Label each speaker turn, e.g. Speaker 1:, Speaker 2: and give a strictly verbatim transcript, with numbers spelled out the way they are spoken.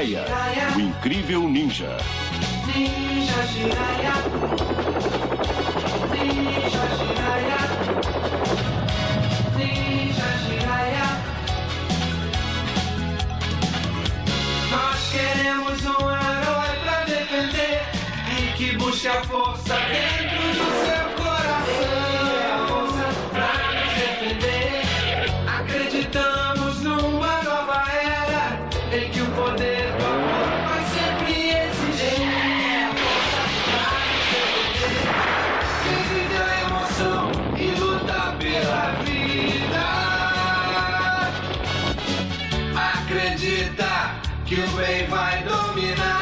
Speaker 1: Jiraiya, o incrível ninja.
Speaker 2: Ninja Jiraiya. Ninja Jiraiya. Ninja Jiraiya. Nós queremos um herói pra defender e que busque a força dentro do seu coração. Força pra nos defender. Acreditamos numa nova era em que o poder do amor vai sempre existir. Força pra nos defender. Quem vive a emoção e luta pela vida. Acredita que o bem vai dominar.